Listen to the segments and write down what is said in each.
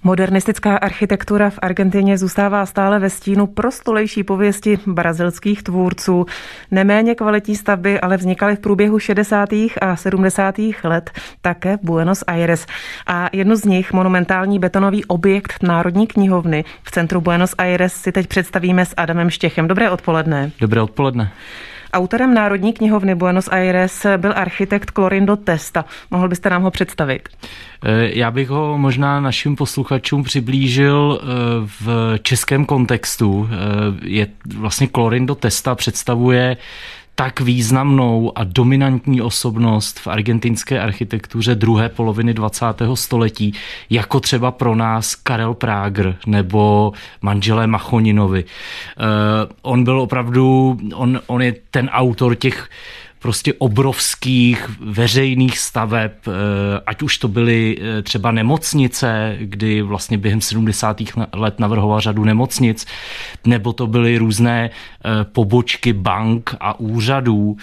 Modernistická architektura v Argentině zůstává stále ve stínu prostulejší pověsti brazilských tvůrců. Neméně kvalitní stavby ale vznikaly v průběhu 60. a 70. let také v Buenos Aires. A jednu z nich, monumentální betonový objekt Národní knihovny v centru Buenos Aires, si teď představíme s Adamem Štěchem. Dobré odpoledne. Dobré odpoledne. Autorem Národní knihovny Buenos Aires byl architekt Clorindo Testa. Mohl byste nám ho představit? Já bych ho možná našim posluchačům přiblížil v českém kontextu. Vlastně Clorindo Testa představuje tak významnou a dominantní osobnost v argentinské architektuře druhé poloviny 20. století, jako třeba pro nás Karel Prager nebo manželé Machoninovi. On byl opravdu, on je ten autor těch prostě obrovských veřejných staveb, ať už to byly třeba nemocnice, kdy vlastně během 70. let navrhoval řadu nemocnic, nebo to byly různé pobočky bank a úřadů,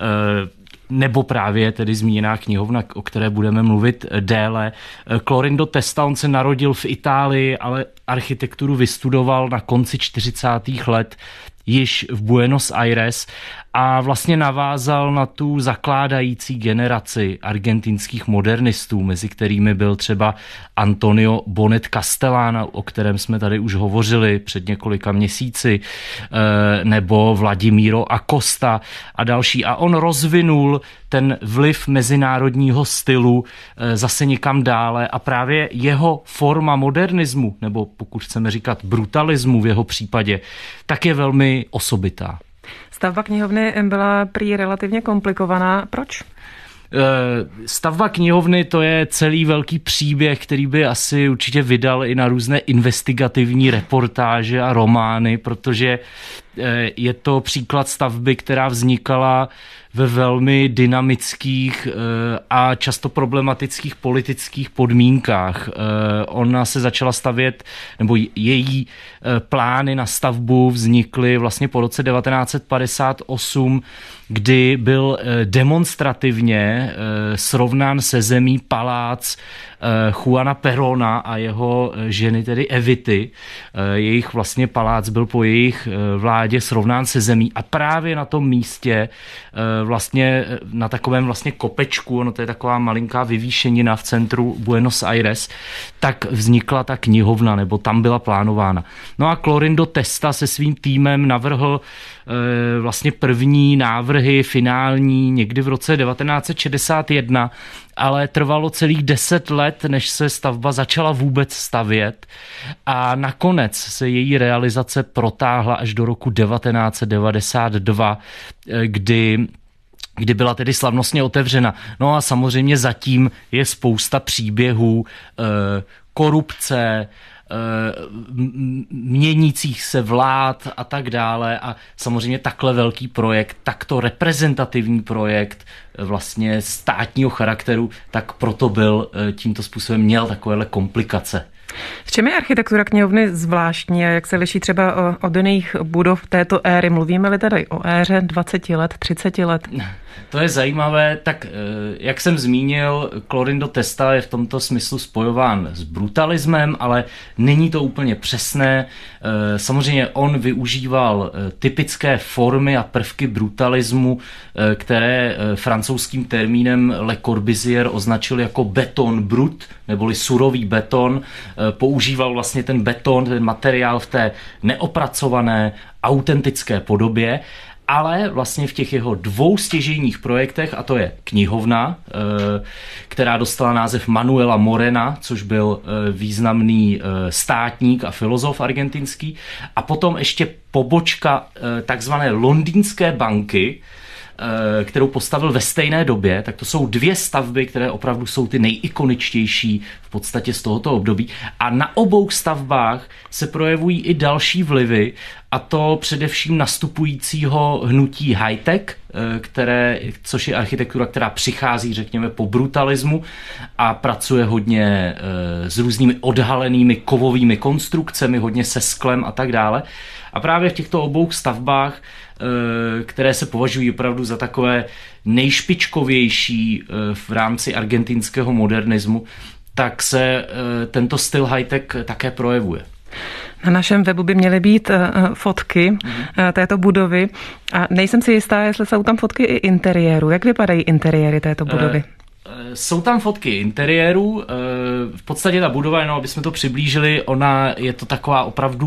nebo právě tedy zmíněná knihovna, o které budeme mluvit déle. Clorindo Testa, on se narodil v Itálii, ale architekturu vystudoval na konci 40. let již v Buenos Aires a vlastně navázal na tu zakládající generaci argentinských modernistů, mezi kterými byl třeba Antonio Bonet Castellana, o kterém jsme tady už hovořili před několika měsíci, nebo Vladimiro Acosta a další. A on rozvinul ten vliv mezinárodního stylu zase někam dále a právě jeho forma modernismu, nebo pokud chceme říkat brutalismu v jeho případě, tak je velmi osobitá. Stavba knihovny byla prý relativně komplikovaná. Proč? Stavba knihovny, to je celý velký příběh, který by asi určitě vydal i na různé investigativní reportáže a romány, protože je to příklad stavby, která vznikala ve velmi dynamických a často problematických politických podmínkách. Ona se začala stavět, nebo její plány na stavbu vznikly vlastně po roce 1958, kdy byl demonstrativně srovnán se zemí palác Juana Perona a jeho ženy, tedy Evity. Jejich vlastně palác byl po jejich vládě srovnán se zemí a právě na tom místě vlastně na takovém vlastně kopečku, ono to je taková malinká vyvýšenina v centru Buenos Aires, tak vznikla ta knihovna, nebo tam byla plánována. No a Clorindo Testa se svým týmem navrhl vlastně první návrhy finální někdy v roce 1961, ale trvalo celých 10 let, než se stavba začala vůbec stavět a nakonec se její realizace protáhla až do roku 1992, kdy byla tedy slavnostně otevřena. No a samozřejmě zatím je spousta příběhů korupce, měnících se vlád a tak dále a samozřejmě takhle velký projekt, takto reprezentativní projekt vlastně státního charakteru, tak proto byl tímto způsobem měl takovéhle komplikace. V čem je architektura knihovny zvláštní a jak se liší třeba od jiných budov této éry? Mluvíme-li tady o éře 20 let, 30 let? To je zajímavé, tak jak jsem zmínil, Clorindo Testa je v tomto smyslu spojován s brutalismem, ale není to úplně přesné. Samozřejmě on využíval typické formy a prvky brutalismu, které francouzským termínem Le Corbusier označil jako beton brut, neboli surový beton. Používal vlastně ten beton, ten materiál v té neopracované, autentické podobě, ale vlastně v těch jeho dvou stěžejních projektech, a to je knihovna, která dostala název Manuela Morena, což byl významný státník a filozof argentinský, a potom ještě pobočka takzvané londýnské banky, kterou postavil ve stejné době, tak to jsou dvě stavby, které opravdu jsou ty nejikoničtější v podstatě z tohoto období. A na obou stavbách se projevují i další vlivy, a to především nastupujícího hnutí high-tech, což je architektura, která přichází, řekněme, po brutalismu a pracuje hodně s různými odhalenými kovovými konstrukcemi, hodně se sklem a tak dále. A právě v těchto obou stavbách, které se považují opravdu za takové nejšpičkovější v rámci argentinského modernismu, tak se tento styl high-tech také projevuje. Na našem webu by měly být fotky této budovy a nejsem si jistá, jestli jsou tam fotky i interiéru. Jak vypadají interiéry této budovy? Jsou tam fotky interiérů, v podstatě ta budova, jenom aby jsme to přiblížili, ona je to taková opravdu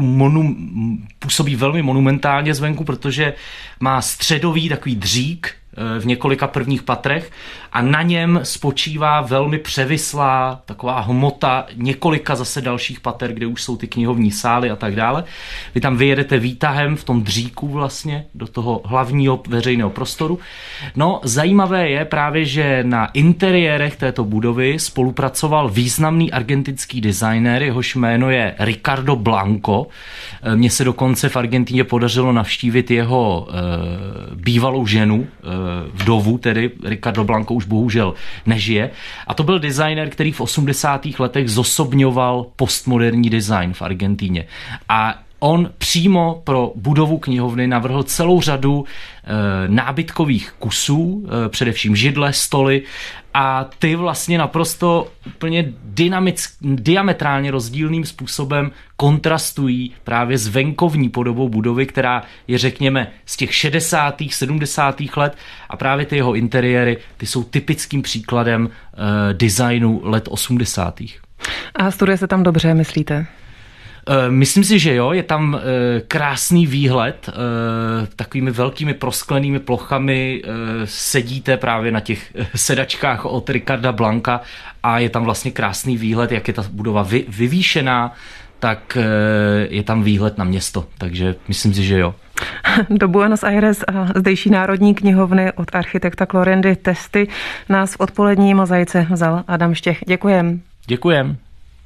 působí velmi monumentálně zvenku, protože má středový takový dřík v několika prvních patrech a na něm spočívá velmi převislá taková hmota několika zase dalších pater, kde už jsou ty knihovní sály a tak dále. Vy tam vyjedete výtahem v tom dříku vlastně do toho hlavního veřejného prostoru. No, zajímavé je právě, že na interiérech této budovy spolupracoval významný argentinský designér, jehož jméno je Ricardo Blanco. Mně se dokonce v Argentíně podařilo navštívit jeho bývalou ženu, vdovu, tedy Ricardo Blanco už bohužel nežije. A to byl designer, který v 80. letech zosobňoval postmoderní design v Argentíně. A on přímo pro budovu knihovny navrhl celou řadu nábytkových kusů, především židle, stoly, a ty vlastně naprosto úplně diametrálně rozdílným způsobem kontrastují právě s venkovní podobou budovy, která je, řekněme, z těch 60. 70. let, a právě ty jeho interiéry, ty jsou typickým příkladem designu let 80. A studuje se tam dobře, myslíte? Myslím si, že jo, je tam krásný výhled, takovými velkými prosklenými plochami sedíte právě na těch sedačkách od Ricarda Blanca a je tam vlastně krásný výhled, jak je ta budova vyvýšená, tak je tam výhled na město, takže myslím si, že jo. Do Buenos Aires a zdejší Národní knihovny od architekta Clorindy Testy nás v odpolední mozaice vzal Adam Štěch. Děkujem. Děkujem.